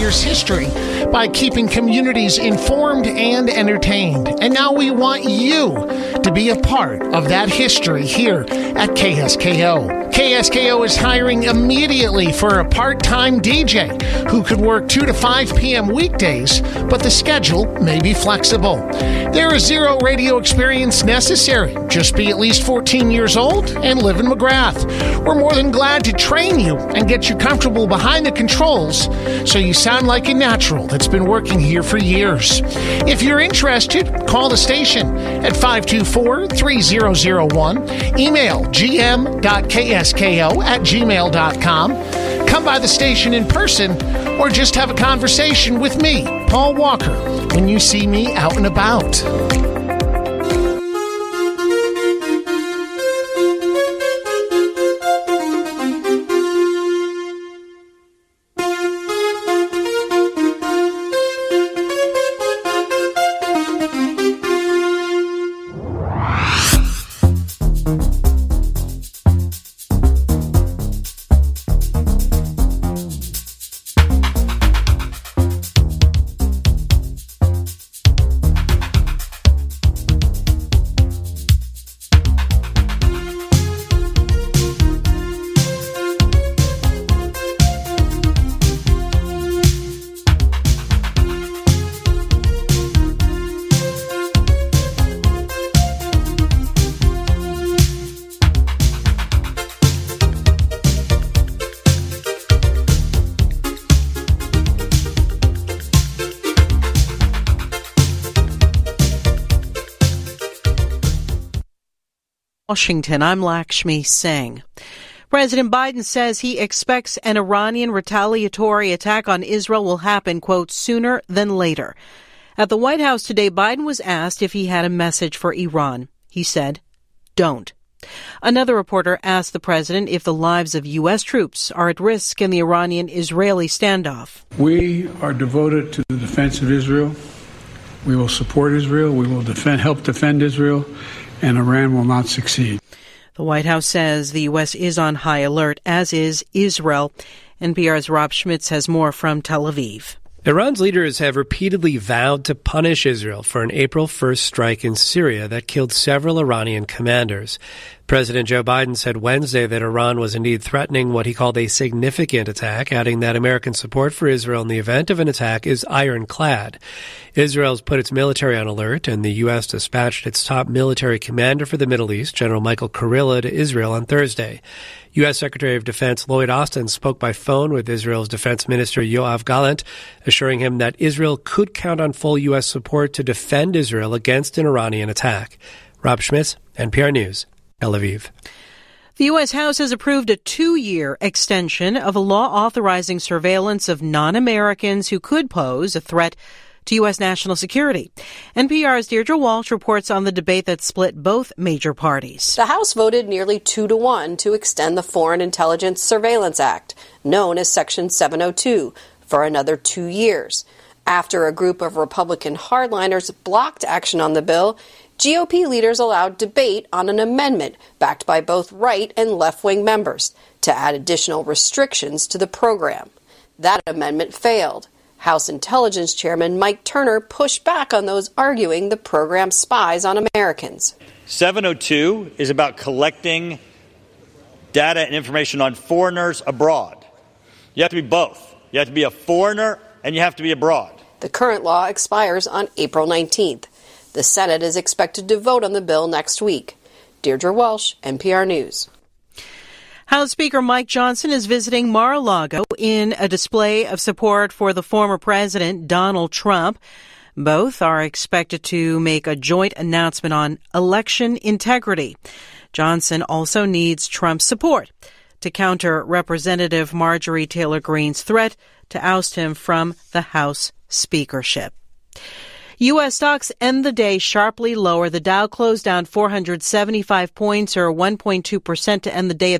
year's history by keeping communities informed and entertained. And now we want you to be a part of that history here at KSKO. KSKO is hiring immediately for a part-time DJ who could work 2 to 5 p.m. weekdays, but the schedule may be flexible. There is zero radio experience necessary. Just be at least 14 years old and live in McGrath. We're more than glad to train you and get you comfortable behind the controls so you sound like a natural that's been working here for years. If you're interested, call the station at 524-3001. Email gm.ksko@gmail.com. Come by the station in person or just have a conversation with me, Paul Walker, when you see me out and about. Washington, I'm Lakshmi Singh. President Biden says he expects an Iranian retaliatory attack on Israel will happen, quote, sooner than later. At the White House today, Biden was asked if he had a message for Iran. He said, don't. Another reporter asked the president if the lives of U.S. troops are at risk in the Iranian-Israeli standoff. We are devoted to the defense of Israel. We will support Israel. We will help defend Israel. And Iran will not succeed. The White House says the U.S. is on high alert, as is Israel. NPR's Rob Schmitz has more from Tel Aviv. Iran's leaders have repeatedly vowed to punish Israel for an April 1st strike in Syria that killed several Iranian commanders. President Joe Biden said Wednesday that Iran was indeed threatening what he called a significant attack, adding that American support for Israel in the event of an attack is ironclad. Israel's put its military on alert, and the U.S. dispatched its top military commander for the Middle East, General Michael Kurilla, to Israel on Thursday. U.S. Secretary of Defense Lloyd Austin spoke by phone with Israel's Defense Minister Yoav Gallant, assuring him that Israel could count on full U.S. support to defend Israel against an Iranian attack. Rob Schmitz, NPR News, Tel Aviv. The U.S. House has approved a 2-year extension of a law authorizing surveillance of non-Americans who could pose a threat to U.S. national security. NPR's Deirdre Walsh reports on the debate that split both major parties. The House voted nearly 2-1 to extend the Foreign Intelligence Surveillance Act, known as Section 702, for another 2 years. After a group of Republican hardliners blocked action on the bill, GOP leaders allowed debate on an amendment backed by both right and left-wing members to add additional restrictions to the program. That amendment failed. House Intelligence Chairman Mike Turner pushed back on those arguing the program spies on Americans. 702 is about collecting data and information on foreigners abroad. You have to be both. You have to be a foreigner and you have to be abroad. The current law expires on April 19th. The Senate is expected to vote on the bill next week. Deirdre Walsh, NPR News. House Speaker Mike Johnson is visiting Mar-a-Lago in a display of support for the former president, Donald Trump. Both are expected to make a joint announcement on election integrity. Johnson also needs Trump's support to counter Representative Marjorie Taylor Greene's threat to oust him from the House speakership. U.S. stocks end the day sharply lower. The Dow closed down 475 points, or 1.2%, to end the day at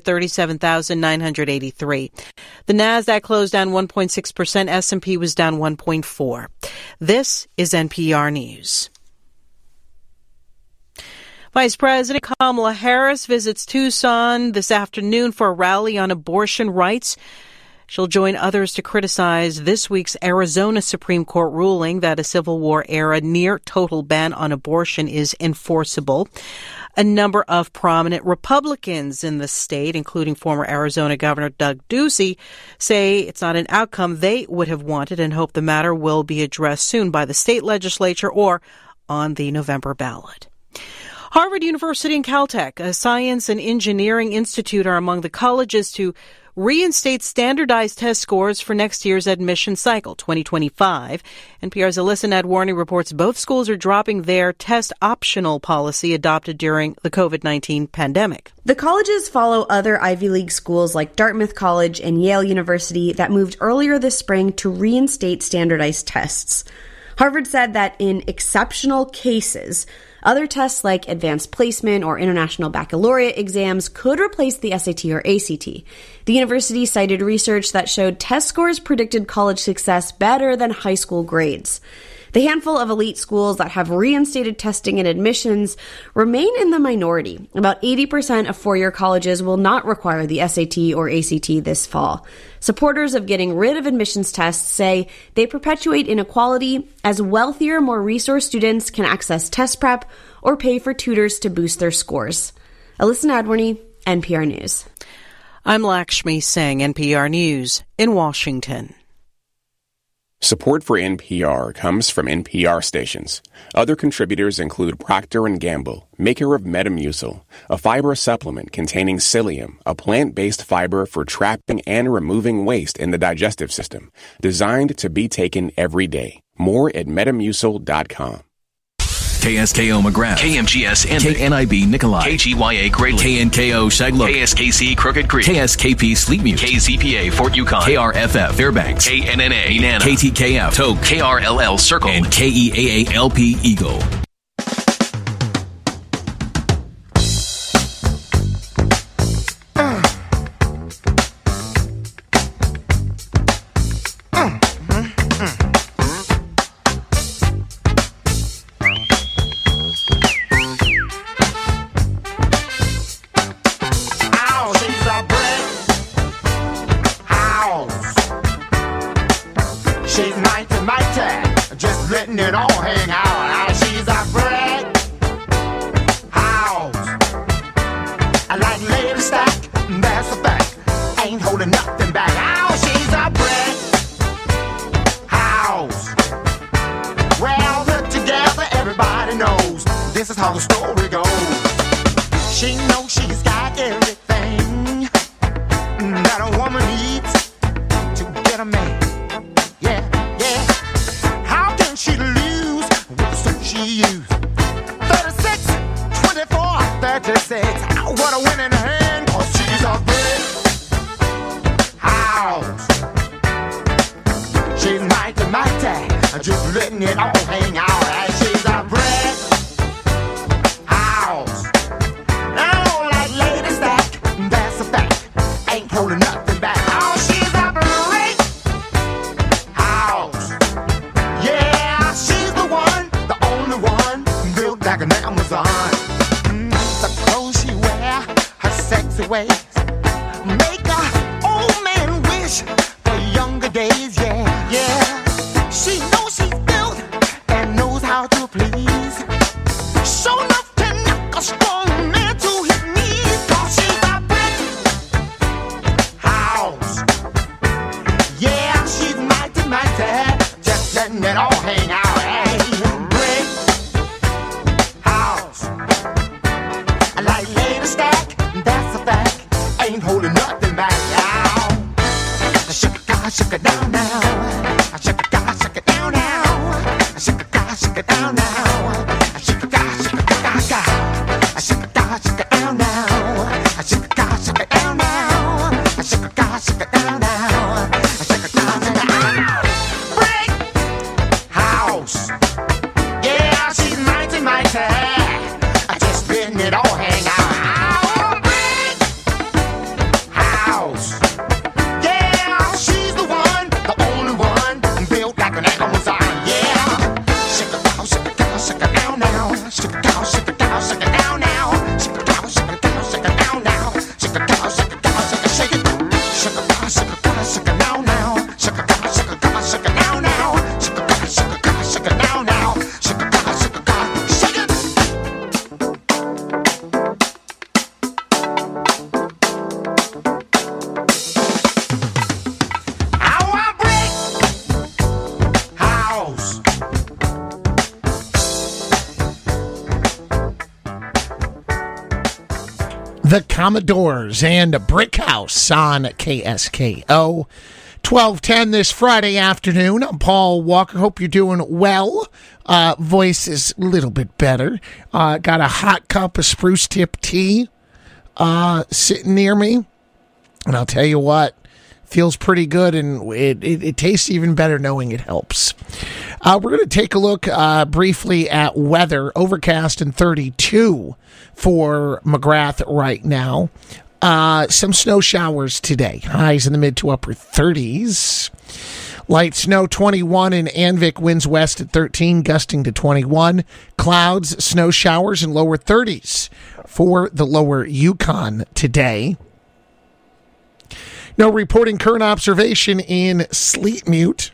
37,983. The Nasdaq closed down 1.6%. S&P was down 1.4%. This is NPR News. Vice President Kamala Harris visits Tucson this afternoon for a rally on abortion rights. She'll join others to criticize this week's Arizona Supreme Court ruling that a Civil War-era near-total ban on abortion is enforceable. A number of prominent Republicans in the state, including former Arizona Governor Doug Ducey, say it's not an outcome they would have wanted and hope the matter will be addressed soon by the state legislature or on the November ballot. Harvard University and Caltech, a science and engineering institute, are among the colleges to reinstate standardized test scores for next year's admission cycle, 2025. NPR's Alyssa Nadworny reports both schools are dropping their test-optional policy adopted during the COVID-19 pandemic. The colleges follow other Ivy League schools like Dartmouth College and Yale University that moved earlier this spring to reinstate standardized tests. Harvard said that in exceptional cases, other tests like advanced placement or international baccalaureate exams could replace the SAT or ACT. The university cited research that showed test scores predicted college success better than high school grades. The handful of elite schools that have reinstated testing and admissions remain in the minority. About 80% of four-year colleges will not require the SAT or ACT this fall. Supporters of getting rid of admissions tests say they perpetuate inequality as wealthier, more resourced students can access test prep or pay for tutors to boost their scores. Alyssa Nadworny, NPR News. I'm Lakshmi Singh, NPR News in Washington. Support for NPR comes from NPR stations. Other contributors include Procter & Gamble, maker of Metamucil, a fiber supplement containing psyllium, a plant-based fiber for trapping and removing waste in the digestive system, designed to be taken every day. More at Metamucil.com. KSKO McGrath, KMGS and KNIB Nikolai, KGYA Grayling, KNKO Shaglook, KSKC Crooked Creek, KSKP Sleepmute, KZPA Fort Yukon, KRFF Fairbanks, KNNA Nana, KTKF Toke, KRLL Circle, and KEAALP Eagle. The Commodores and a Brick House on KSKO. 12:10 this Friday afternoon. I'm Paul Walker. Hope you're doing well. Voice is a little bit better. Got a hot cup of spruce tip tea sitting near me. And I'll tell you what, feels pretty good, and it tastes even better knowing it helps. We're going to take a look briefly at weather. Overcast and 32 for McGrath right now. Some snow showers today. Highs in the mid to upper 30s. Light snow 21 in Anvik. Winds west at 13, gusting to 21. Clouds, snow showers, and lower 30s for the lower Yukon today. No reporting current observation in Sleetmute.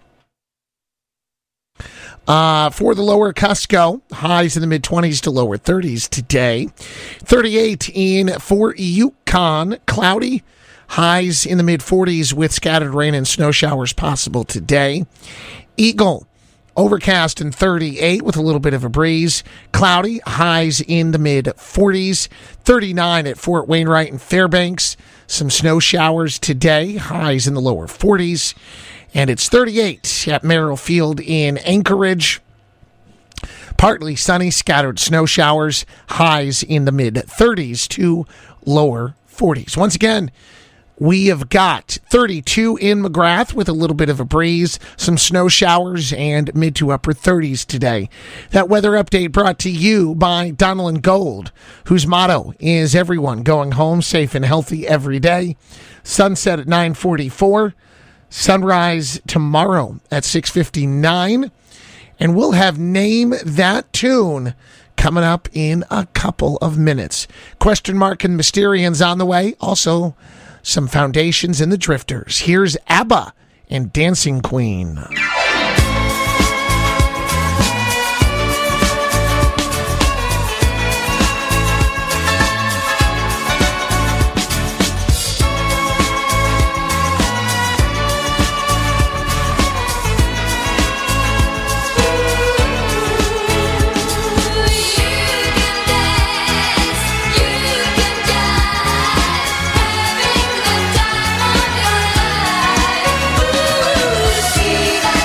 For the lower Cusco, highs in the mid-20s to lower 30s today. 38 in Fort Yukon, cloudy. Highs in the mid-40s with scattered rain and snow showers possible today. Eagle, overcast and 38 with a little bit of a breeze. Cloudy, highs in the mid-40s. 39 at Fort Wainwright and Fairbanks. Some snow showers today, highs in the lower 40s. And it's 38 at Merrill Field in Anchorage. Partly sunny, scattered snow showers, highs in the mid-30s to lower 40s. Once again, we have got 32 in McGrath with a little bit of a breeze, some snow showers, and mid to upper 30s today. That weather update brought to you by Donald & Gold, whose motto is everyone going home safe and healthy every day. Sunset at 9:44. Sunrise tomorrow at 6:59. And we'll have Name That Tune coming up in a couple of minutes. Question Mark and Mysterians on the way. Also, some Foundations in the Drifters. Here's ABBA and Dancing Queen. See that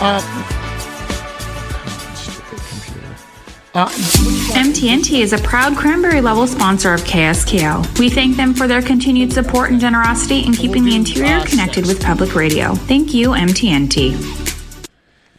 MTNT is a proud Cranberry Level sponsor of KSKO. We thank them for their continued support and generosity in keeping the interior connected with public radio. Thank you, MTNT.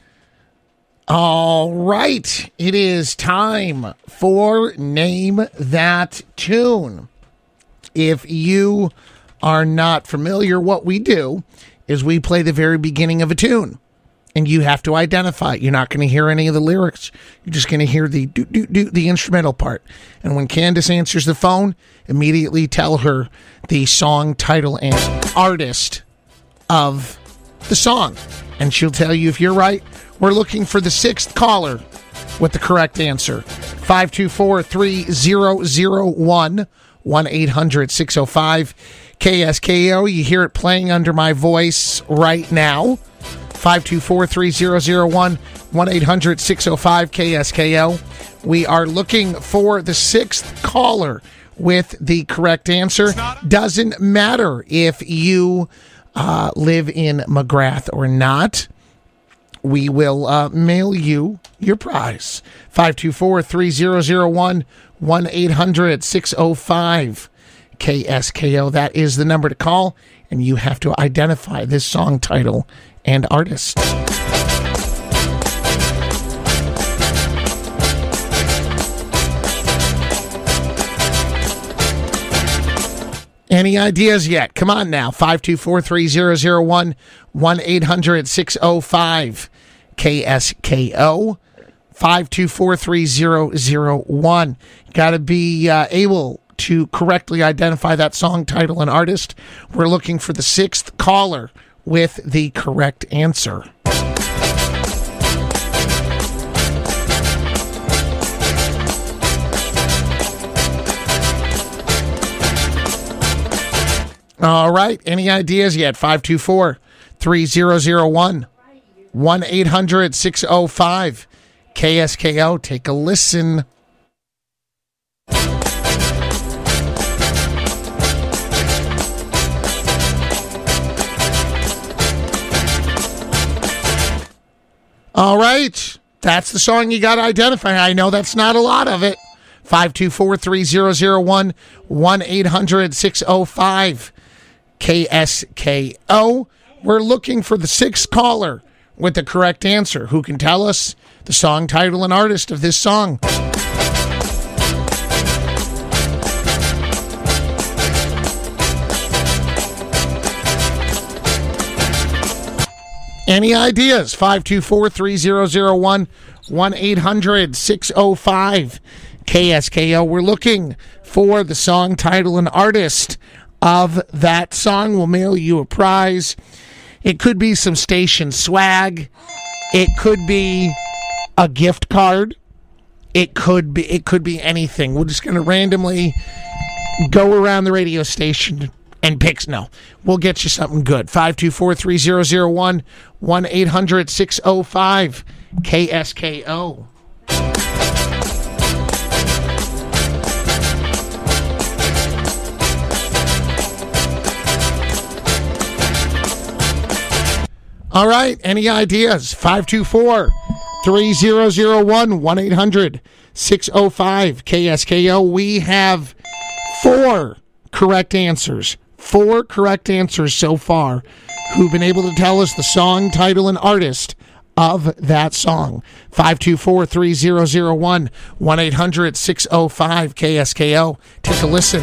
All right. It is time for Name That Tune. If you are not familiar, what we do is we play the very beginning of a tune. And you have to identify it. You're not going to hear any of the lyrics. You're just going to hear the the instrumental part. And when Candace answers the phone, immediately tell her the song title and artist of the song. And she'll tell you if you're right. We're looking for the sixth caller with the correct answer. 524-3001, 1-800-605-KSKO. You hear it playing under my voice right now. 524-3001, 1-800-605-KSKO. We are looking for the sixth caller with the correct answer. Doesn't matter if you live in McGrath or not. We will mail you your prize. 524-3001, 1-800-605-KSKO. That is the number to call, and you have to identify this song title and artist. Any ideas yet? Come on now. 524-3001, 1-800-605-KSKO. 524-3001. Got to be able to correctly identify that song title and artist. We're looking for the sixth caller with the correct answer. All right. Any ideas yet? 524-3001, 1-800-605-KSKO. Take a listen. All right. That's the song you got to identify. I know that's not a lot of it. 524-3001, 1-800-605-KSKO. We're looking for the sixth caller with the correct answer who can tell us the song title and artist of this song. Any ideas? 524-3001, 1-800-605-KSKO. We're looking for the song title and artist of that song. We'll mail you a prize. It could be some station swag. It could be a gift card. It could be anything. We're just going to randomly go around the radio station and picks. No, we'll get you something good. 524-3001, 1-800-605-KSKO. All right, any ideas? 524-3001, 1-800-605-KSKO. We have 4 correct answers. 4 correct answers so far who've been able to tell us the song, title, and artist of that song. 524-3001, 1-800-605-KSKO. Take a listen.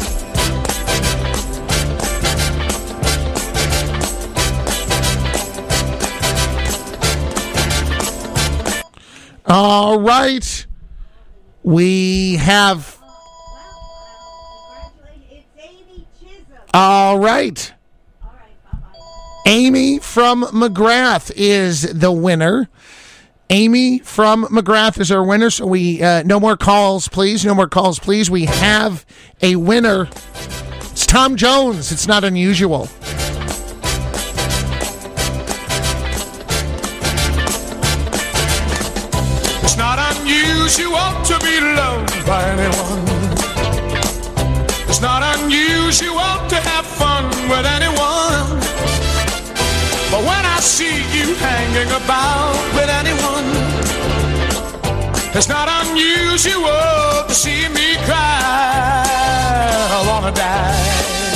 All right. We have... All right. Amy from McGrath is the winner. Amy from McGrath is our winner. So we no more calls, please. No more calls, please. We have a winner. It's Tom Jones. It's not unusual. It's not unusual to be loved by anyone. It's not unusual to have fun with anyone. But when I see you hanging about with anyone, it's not unusual to see me cry. I wanna die.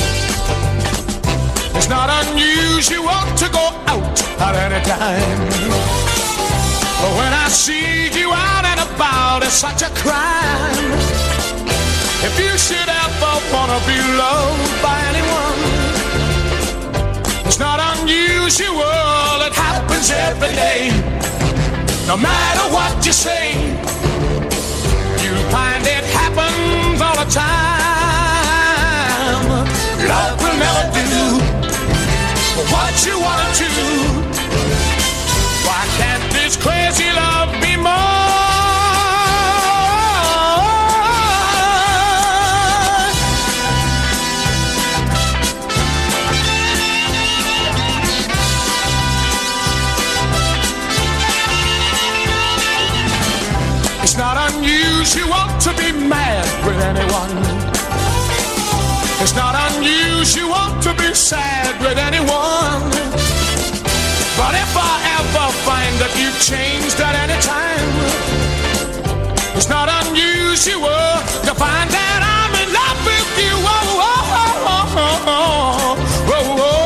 It's not unusual to go out at any time, but when I see you out and about, it's such a crime. If you should ever wanna be loved by anyone, it's not unusual, it happens every day. No matter what you say, you find it happens all the time. Love will never do what you wanna do. Why can't this crazy love be more? It's not unusual to be mad with anyone. It's not unusual to be sad with anyone. But if I ever find that you've changed at any time, it's not unusual to find that I'm in love with you. Oh, oh, oh, oh, oh, oh, oh, oh.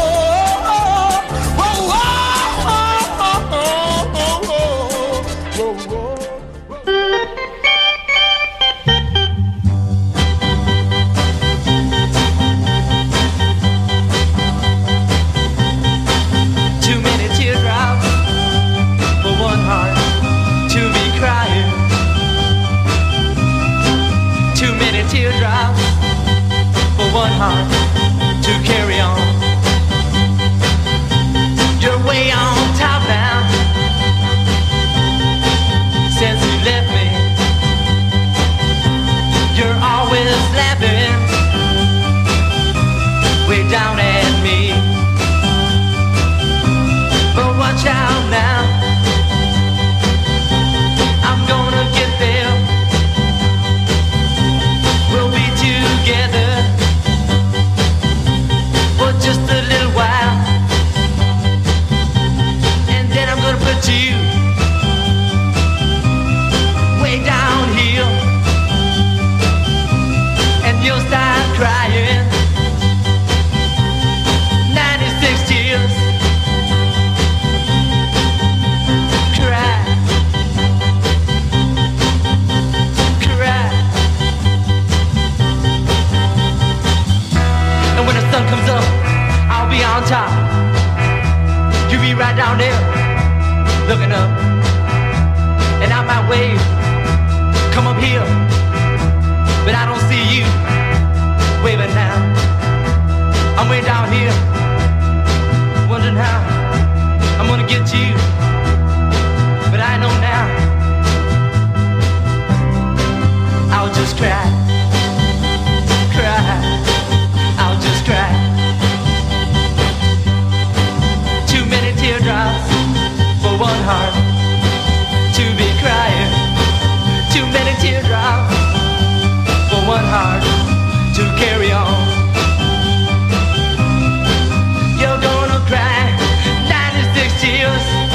Teardrops for one heart to carry on. You're way on top now since you left me. You're always laughing way down at me. But watch out now, I'm gonna get there. Together for just a little while, and then I'm gonna put you way down here, and you'll start crying 96 tears. Cry, cry. And when the sun comes up, I'll be on top. You be right down there, looking up. And I might wave, come up here, but I don't see you waving now. I'm way down here, wondering how I'm gonna get you. But I know now, I'll just cry, cry. I'll just cry. Too many teardrops for one heart to be crying. Too many teardrops for one heart to carry on. You're gonna cry 96 tears.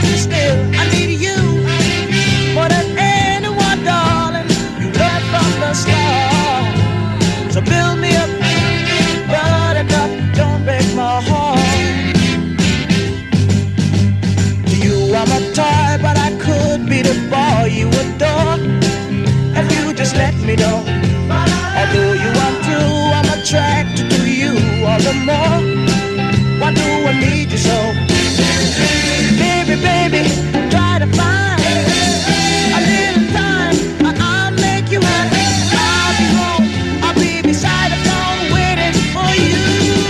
love you still. I need you more than anyone, darling. You love from the start. So build me up, buttercup, don't break my heart. You are my toy, but I could be the boy you adore if you just let me know. Although you are true, I'm attracted to you all the more. Why do I need you so? Baby, baby, try to find a little time, and I'll make you happy. I'll be home, I'll be beside the phone waiting for you.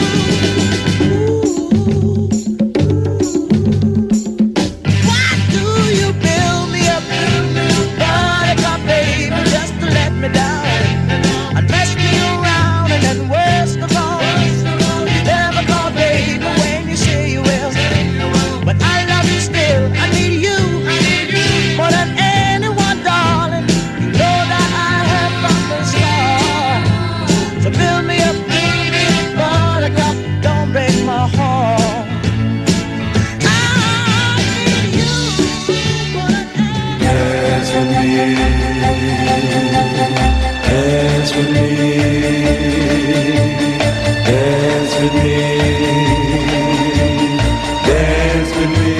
Why do you build me up, buttercup, baby, just to let me down? And mess me around, and then worst of all, you never call, baby, when you say you will. But I love you still, I need you more than anyone, darling. You know that I have from the start. So build me up, buttercup, don't break my heart. I need you more than Dance with me, dance with me, dance with me, dance with me,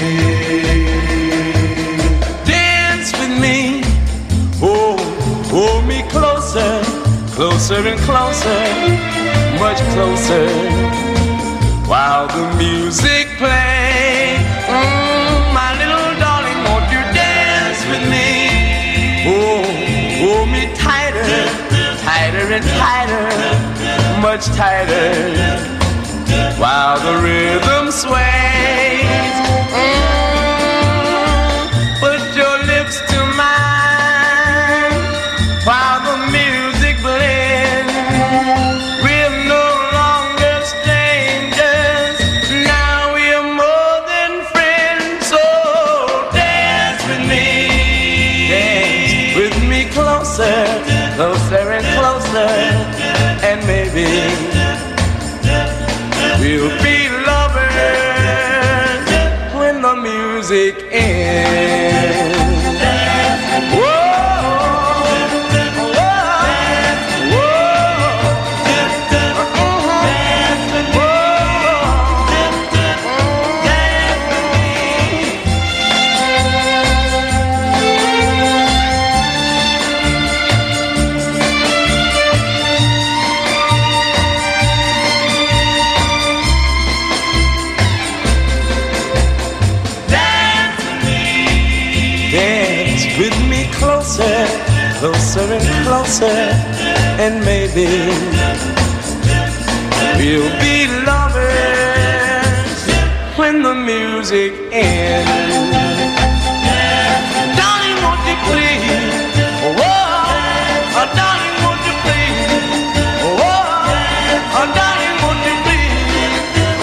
dance with me. Oh, hold me closer, closer and closer, much closer, while the music plays. My little darling, won't you dance with me? Oh, hold me tighter, tighter and tighter, much tighter, while the rhythm sways. Put your lips to mine, while the music blends. We're no longer strangers, now we're more than friends. So dance with me closer, closer and closer, and maybe we'll be lovers when the music ends. Whoa. Closer and closer, and maybe we'll be lovers when the music ends. Darling, won't you please? Oh, darling, won't you please? Oh, darling, won't you please?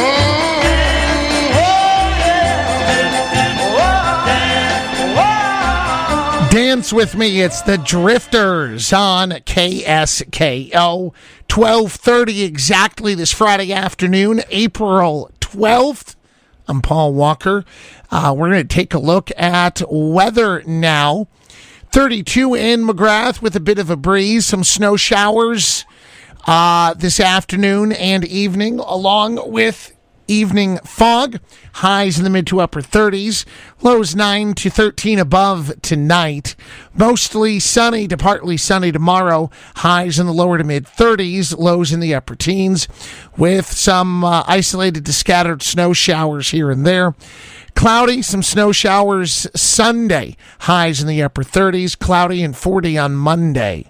Dance with me. It's the Drifters on KSKO. 12:30 exactly this Friday afternoon, April 12th. I'm Paul Walker. We're going to take a look at weather now. 32 in McGrath with a bit of a breeze, some snow showers this afternoon and evening, along with evening fog. Highs in the mid to upper 30s. Lows 9 to 13 above tonight. Mostly sunny to partly sunny tomorrow. Highs in the lower to mid 30s. Lows in the upper teens, with some isolated to scattered snow showers here and there. Cloudy, some snow showers Sunday. Highs in the upper 30s. Cloudy and 40 on Monday.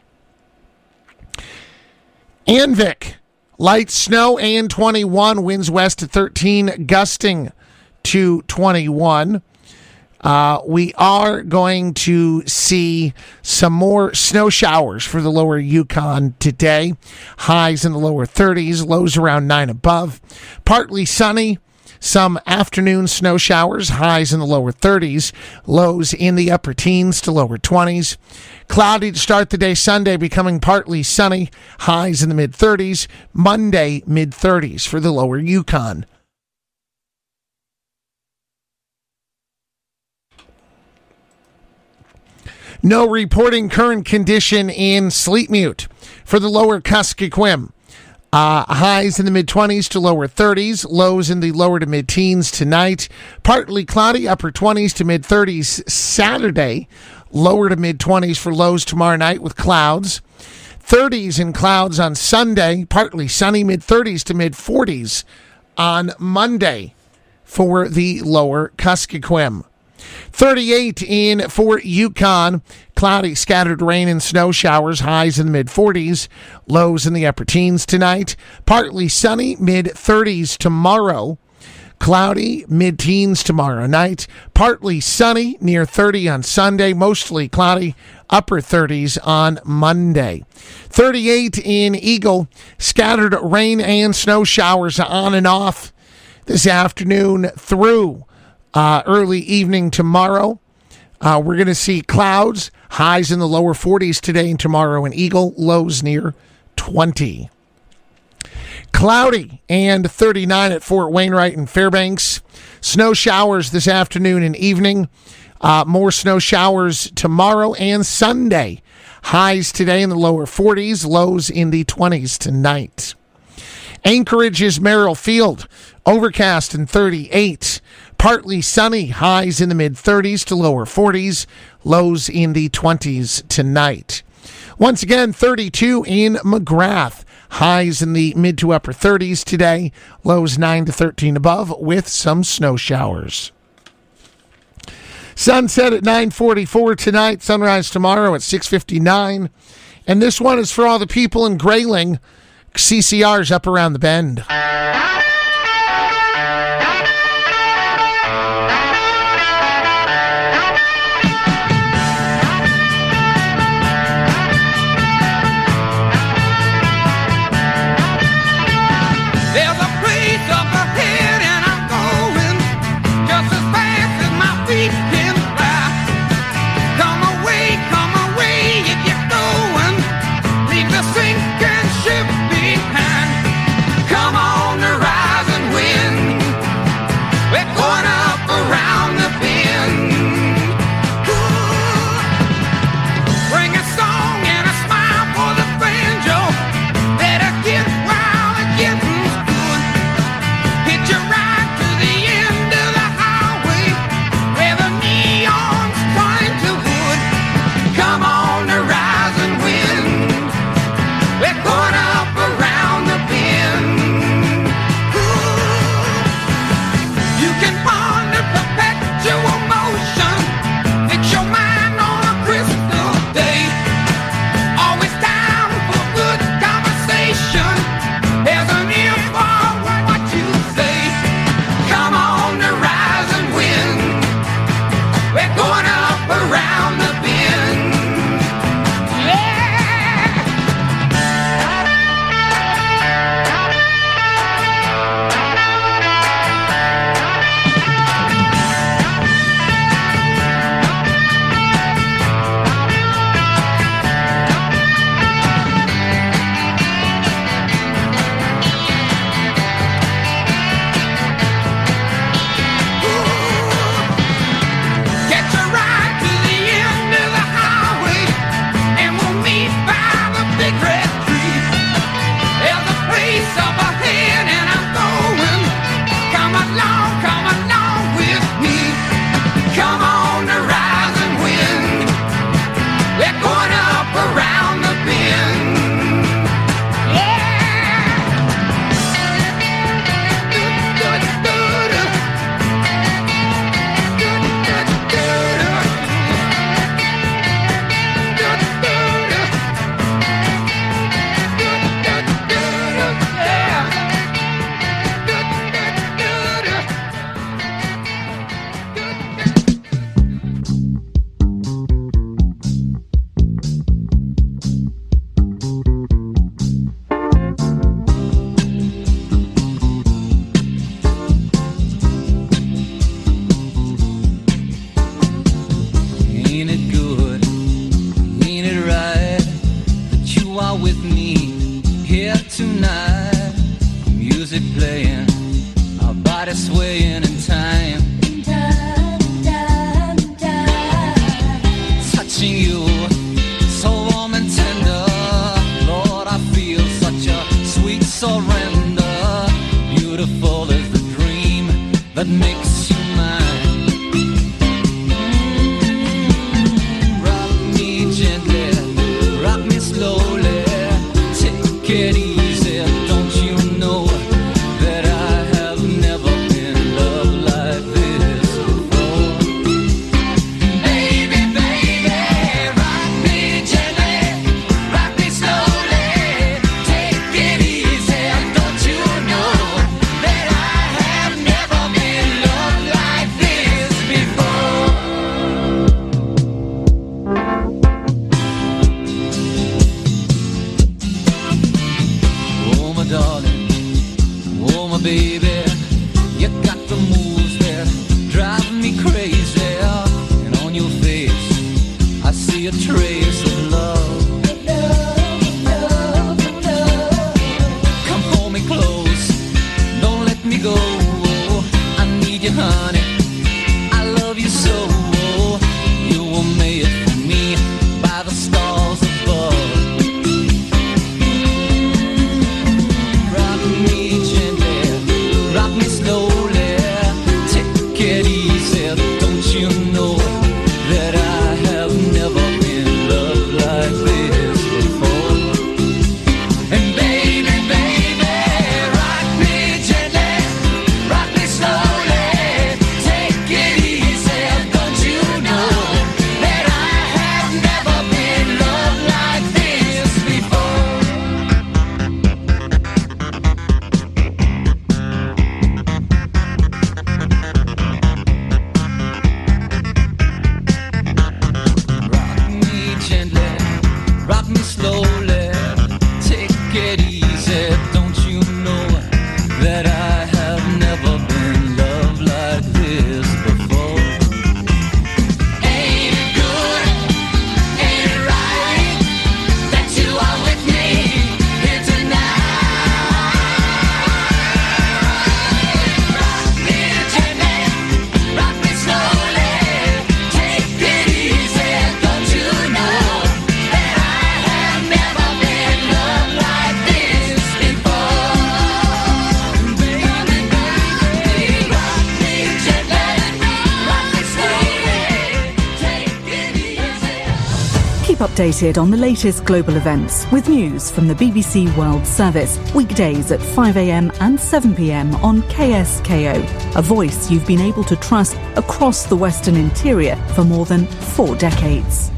Anvik. Light snow and 21, winds west at 13, gusting to 21. We are going to see some more snow showers for the lower Yukon today. Highs in the lower 30s, lows around 9 above. Partly sunny, some afternoon snow showers, highs in the lower 30s, lows in the upper teens to lower 20s. Cloudy to start the day Sunday, becoming partly sunny, highs in the mid-30s. Monday, mid-30s for the lower Yukon. No reporting current condition in Sleep Mute. For the lower Kuskokwim, highs in the mid-20s to lower 30s, lows in the lower to mid-teens tonight. Partly cloudy, upper 20s to mid-30s Saturday, lower to mid-20s for lows tomorrow night with clouds. 30s and clouds on Sunday, partly sunny, mid-30s to mid-40s on Monday for the lower Kuskokwim. 38 in Fort Yukon, cloudy, scattered rain and snow showers, highs in the mid-40s, lows in the upper teens tonight. Partly sunny, mid-30s tomorrow. Cloudy, mid-teens tomorrow night. Partly sunny, near 30 on Sunday. Mostly cloudy, upper 30s on Monday. 38 in Eagle, scattered rain and snow showers on and off this afternoon through early evening tomorrow. We're going to see clouds, highs in the lower 40s today and tomorrow in Eagle, lows near 20. Cloudy and 39 at Fort Wainwright and Fairbanks. Snow showers this afternoon and evening. More snow showers tomorrow and Sunday. Highs today in the lower 40s, lows in the 20s tonight. Anchorage is Merrill Field. Overcast and 38. Partly sunny, highs in the mid-30s to lower 40s, lows in the 20s tonight. Once again, 32 in McGrath. Highs in the mid to upper 30s today, lows 9 to 13 above with some snow showers. Sunset at 9:44 tonight, sunrise tomorrow at 6:59. And this one is for all the people in Grayling. CCR's up around the bend. body swaying in time. Touching you that makes you mine. Rock me gently, rock me slowly, take it easy. Don't you know that I have never been loved like this before? Baby, baby, rock me gently, rock me slowly, take it easy. Don't you know that I have never been loved like this before? Oh my darling, oh my baby, you got the moves that drive me crazy. And on your face, I see a trace of love. Come hold me close, don't let me go. I need you, honey, I love you so. You were made for me by the stars above. Rock me gently, rock me slowly, take it easy. Don't you know that I have never been loved like this before? And baby, baby, rock me gently, rock me slowly, take it easy. Don't you know that I have never been loved like this before? Rock me gently, rock me slowly, take it easy. Don't you know that I have never been loved like this before? Ain't it good, ain't it right that you are with me here tonight? Rock me gently, rock me slowly, take it easy. Don't you know that I have never been loved like this before? Baby, baby, rock me gently, rock me slowly, take it easy. Keep updated on the latest global events with news from the BBC World Service, weekdays at 5 a.m. and 7 p.m. on KSKO, a voice you've been able to trust across the Western Interior for more than 4 decades.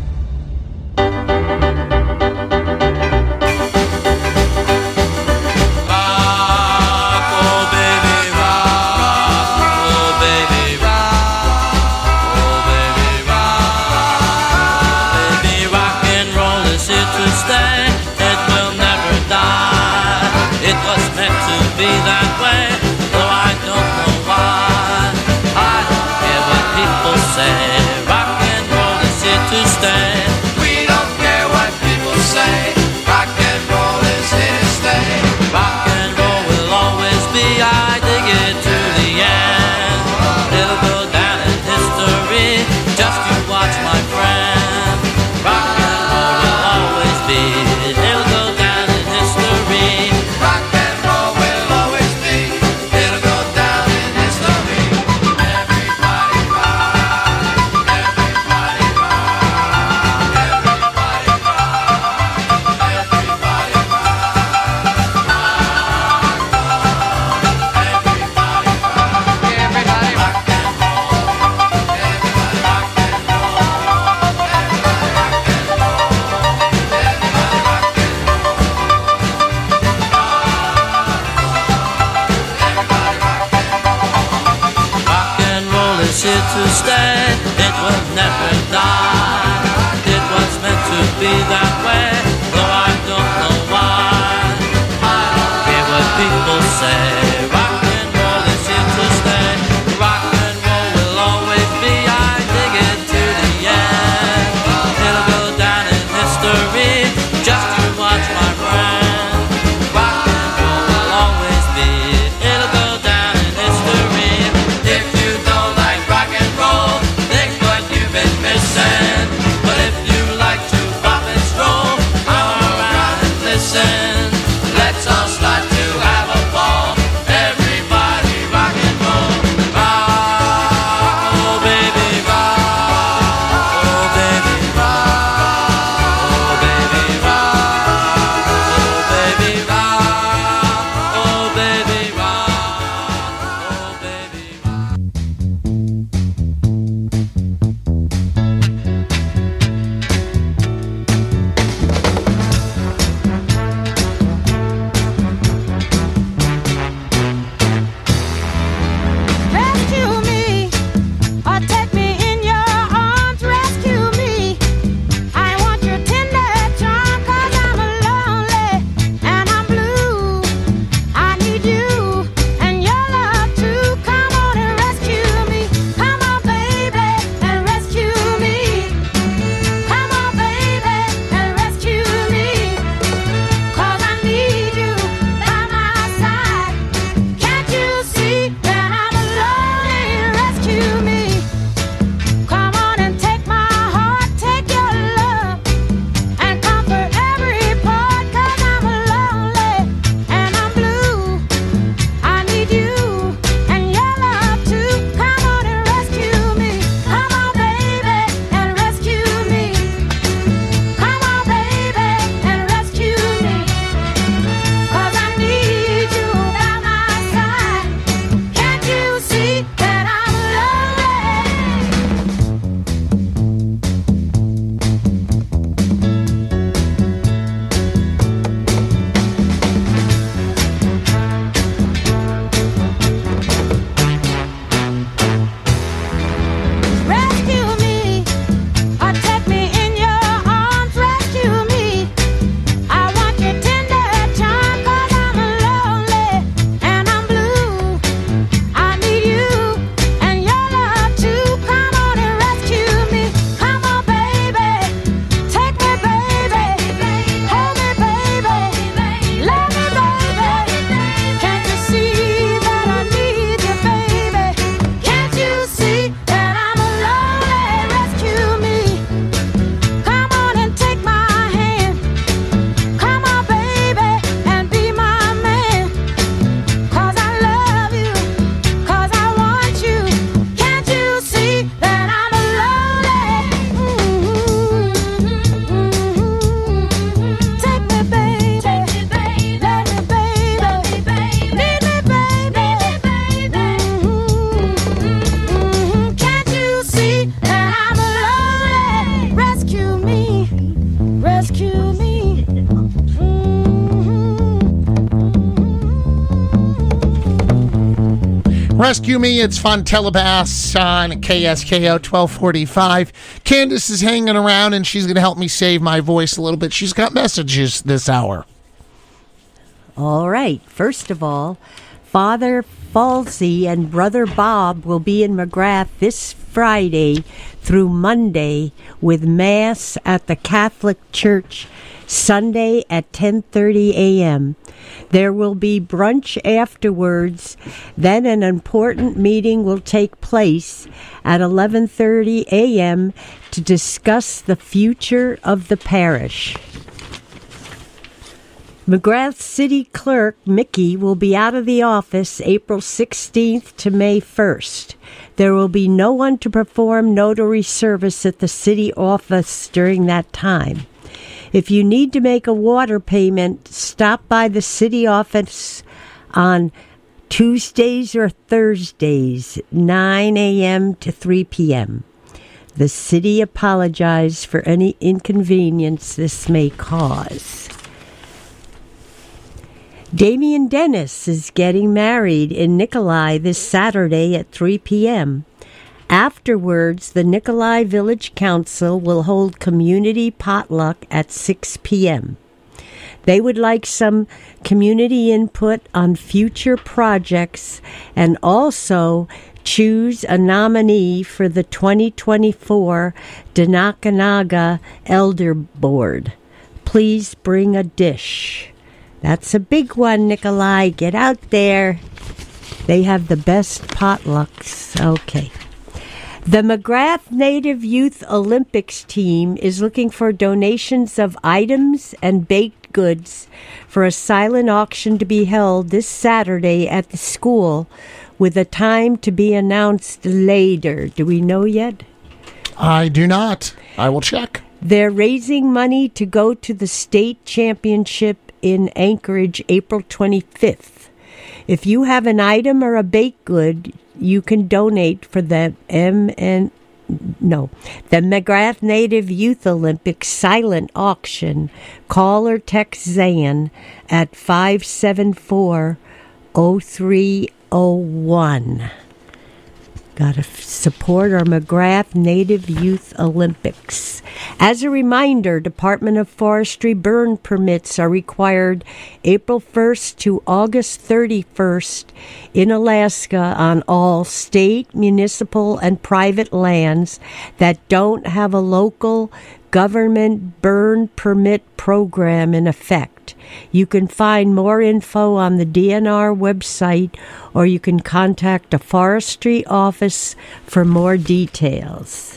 Baby, rock and roll is here to stay. It will never die. It was meant to be that way, though I don't know why. I don't care what people say. Rock and roll is here to stay. We don't care what people say. Rock and roll is here to stay. Rock and roll will always be. I dig it to the end. It'll go down in history. Just you watch, my friend. Rock and roll will always be. It'll go down in history. Rock and roll will always be. It'll go down in history. Everybody rock. Everybody rock. Everybody rock. Everybody Rock and roll is here to stay. It will never die. It was meant to be that way, though I don't know why. I don't care what people say. Rock and roll is here to stay. Rock and roll will always be. I dig it to the end. It'll go down in history. Just you watch, my friend. Rock and roll will always be. It'll go down in history. If you don't like rock and roll, think what you've been missing. Rescue Me, it's Fun Telebass on KSKO 1245. Candace is hanging around, and she's going to help me save my voice a little bit. She's got messages this hour. All right. First of all, Father Falsey and Brother Bob will be in McGrath this Friday through Monday with Mass at the Catholic Church Sunday at 10:30 a.m. There will be brunch afterwards. Then an important meeting will take place at 11:30 a.m. to discuss the future of the parish. McGrath City Clerk Mickey will be out of the office April 16th to May 1st. There will be no one to perform notary service at the city office during that time. If you need to make a water payment, stop by the city office on Tuesdays or Thursdays, 9 a.m. to 3 p.m. The city apologizes for any inconvenience this may cause. Damian Dennis is getting married in Nikolai this Saturday at 3 p.m. Afterwards, the Nikolai Village Council will hold community potluck at 6 p.m. They would like some community input on future projects and also choose a nominee for the 2024 Danakanaga Elder Board. Please bring a dish. That's a big one, Nikolai. Get out there. They have the best potlucks. Okay. The McGrath Native Youth Olympics team is looking for donations of items and baked goods for a silent auction to be held this Saturday at the school with a time to be announced later. Do we know yet? I do not. I will check. They're raising money to go to the state championship in Anchorage April 25th. If you have an item or a baked good, you can donate for the McGrath Native Youth Olympics silent auction. Call or text Zan at 574-0301. Gotta support our McGrath Native Youth Olympics. As a reminder, Department of Forestry burn permits are required April 1st to August 31st in Alaska on all state, municipal, and private lands that don't have a local government burn permit program in effect. You can find more info on the DNR website, or you can contact a forestry office for more details.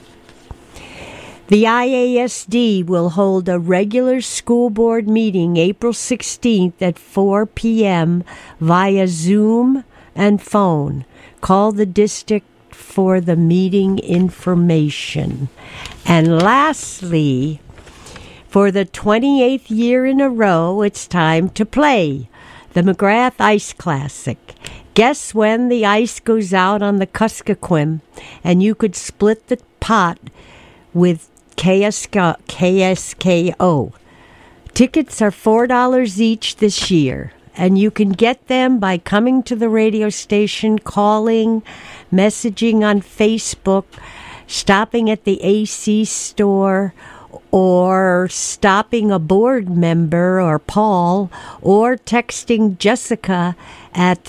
The IASD will hold a regular school board meeting April 16th at 4 p.m. via Zoom and phone. Call the district for the meeting information. And lastly, for the 28th year in a row, it's time to play the McGrath Ice Classic. Guess when the ice goes out on the Kuskokwim, and you could split the pot with KSKO. Tickets are $4 each this year, and you can get them by coming to the radio station, calling, messaging on Facebook, stopping at the AC store, or stopping a board member or Paul, or texting Jessica at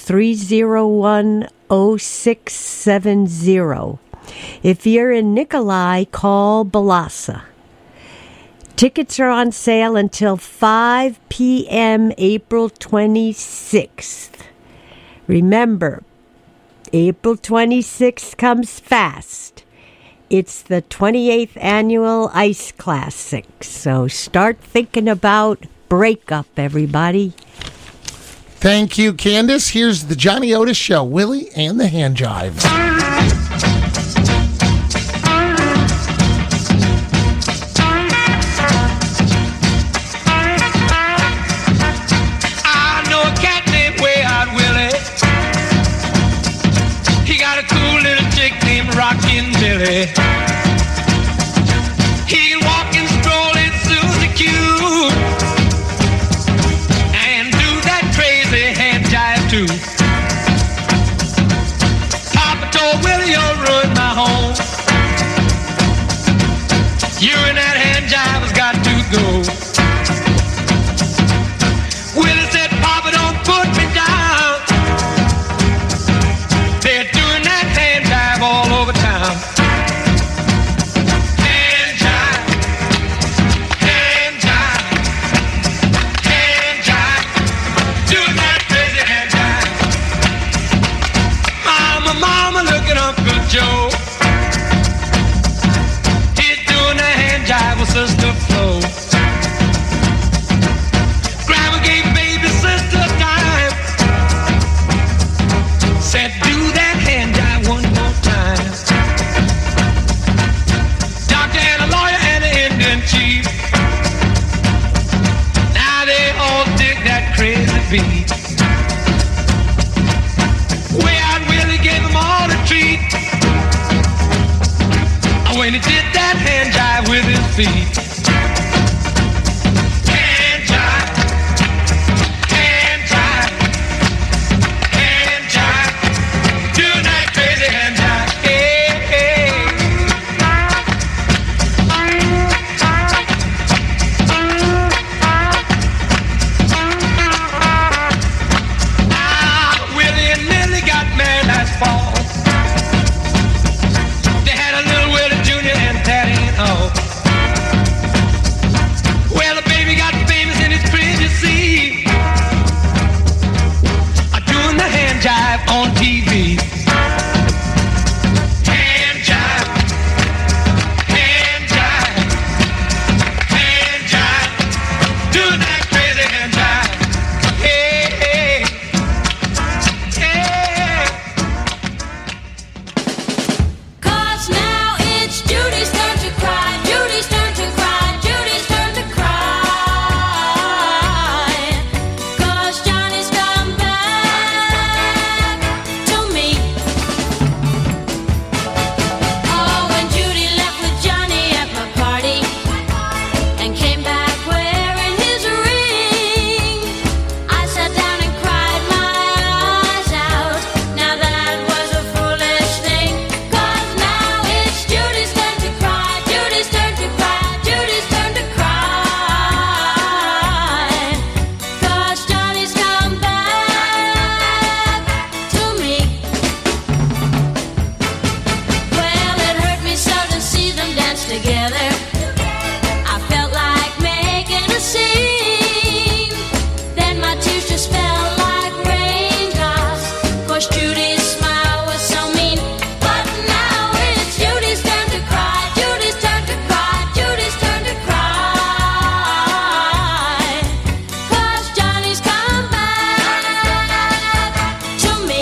301-0670. If you're in Nikolai, call Balasa. Tickets are on sale until 5 p.m. April 26th. Remember, April 26th comes fast. It's the 28th Annual Ice Classic, so start thinking about breakup, everybody. Thank you, Candace. Here's the Johnny Otis Show, Willie and the Hand Jives. I know a cat named Way-Out Willie. He got a cool little chick named Rockin' Billy. He can walk and stroll in Susie Q and do that crazy hand jive too. sister Flo. Grandma gave baby sister time. Said do that hand jive one more time. Doctor and a lawyer and an Indian chief. Now they all dig that crazy beat. Way out Willie gave them all a treat. When he did that hand jive with his feet. Hand jive, hand jive, hand jive, doing that crazy hand jive. Hey, hey. Willie and Lily got married last fall. Well, the baby got famous in his crib, you see. Doing the hand jive on TV. Hand jive, hand jive, hand jive, doing that crazy hand jive. Hey, hey, hey. 'Cause now it's Judy's turn to cry. Judy's turn to cry. Judy's turn to cry. 'Cause Johnny's come back to me. Oh, when Judy left with Johnny at my party and came back wearing his ring, I sat down and cried my eyes out. Now that was a foolish thing. 'Cause now it's Judy's turn to cry. Judy's turn to cry. Judy's turn to cry. 'Cause Johnny's come back to me. Well, it hurt me so to see them dance together. I felt like making a scene. Then my tears just fell like raindrops. 'Cause Judy's smile was so mean. But now it's Judy's turn to cry. Judy's turn to cry. Judy's turn to cry. 'Cause Johnny's come back to me.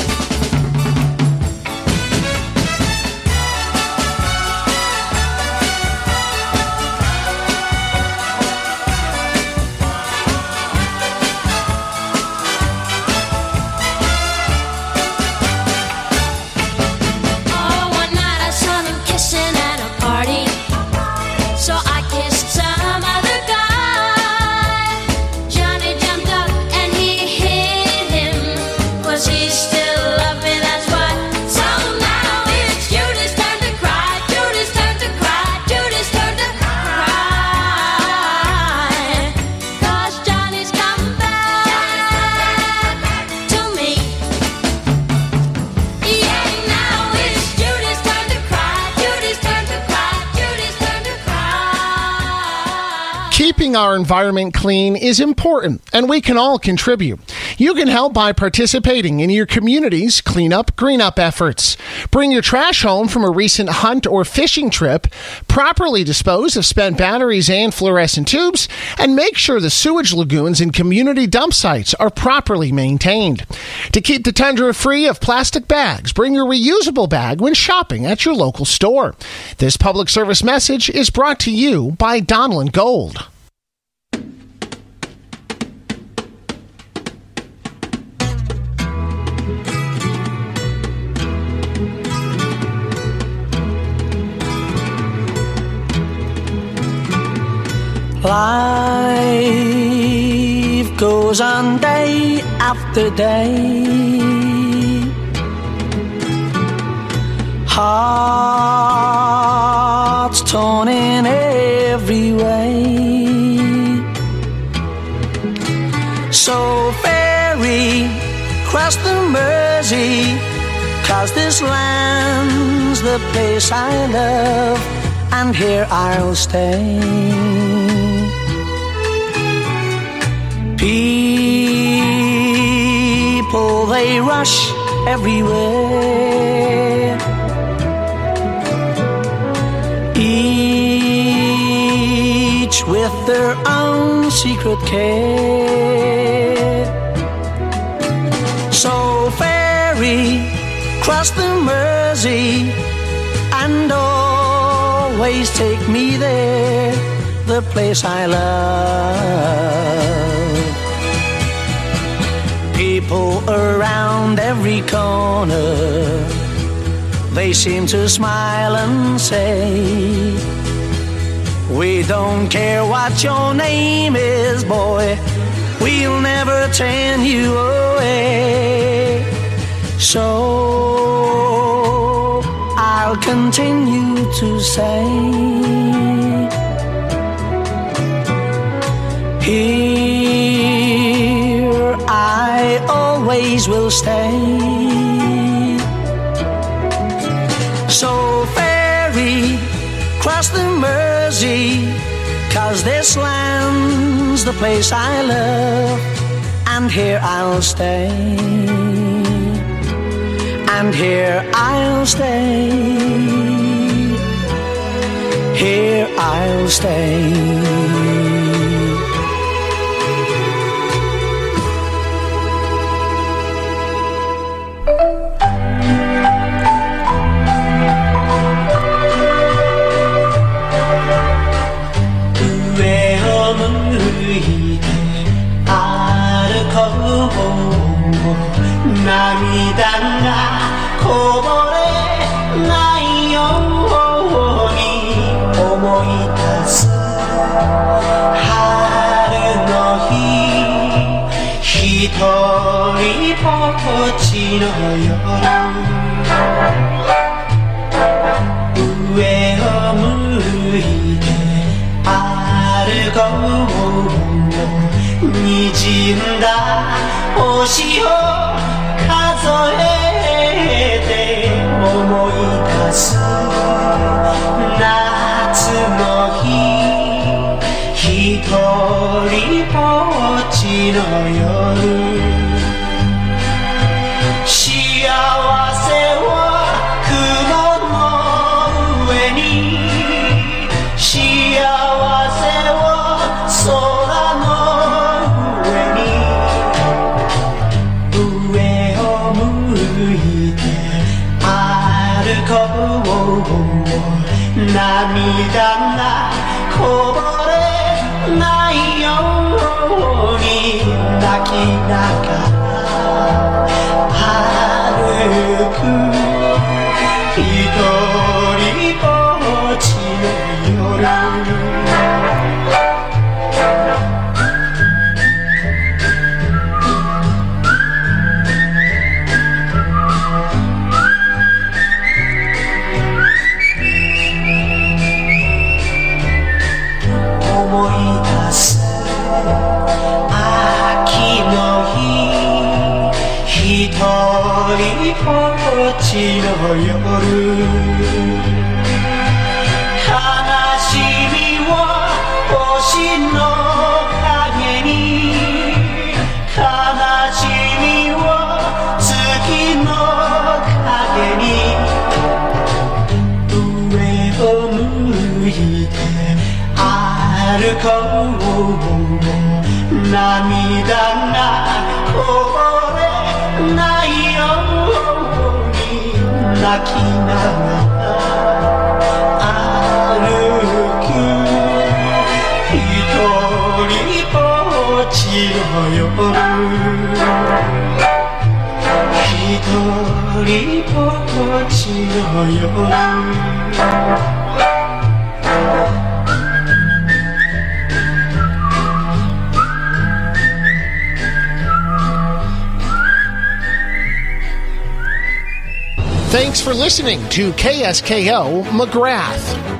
Oh, one night I saw them kissing at a party. So I kissed some other guy. Johnny jumped up and he hit him. 'Cause he still loved me, that's why. So now it's Judy's turn to cry. Judy's turn to cry. Judy's turn to cry. 'Cause Johnny's come back to me. Yeah, now it's Judy's turn to cry. Judy's turn to cry. Judy's turn to cry. Keeping our environment clean is important, and we can all contribute. You can help by participating in your community's cleanup, green-up efforts. Bring your trash home from a recent hunt or fishing trip, properly dispose of spent batteries and fluorescent tubes, and make sure the sewage lagoons and community dump sites are properly maintained. To keep the tundra free of plastic bags, bring your reusable bag when shopping at your local store. This public service message is brought to you by Donlin Gold. Life goes on day after day. Hearts torn in every way. So ferry cross the Mersey, 'cause this land's the place I love, and here I'll stay. People, they rush everywhere. Each with their own secret care. So ferry, cross the Mersey, and always take me there, the place I love. People around every corner, they seem to smile and say, we don't care what your name is, boy, we'll never turn you away. So I'll continue to say, here I always will stay. So ferry, cross the Mersey, 'cause this land's the place I love, and here I'll stay, and here I'll stay, here I'll stay. Thanks for listening to KSKO McGrath.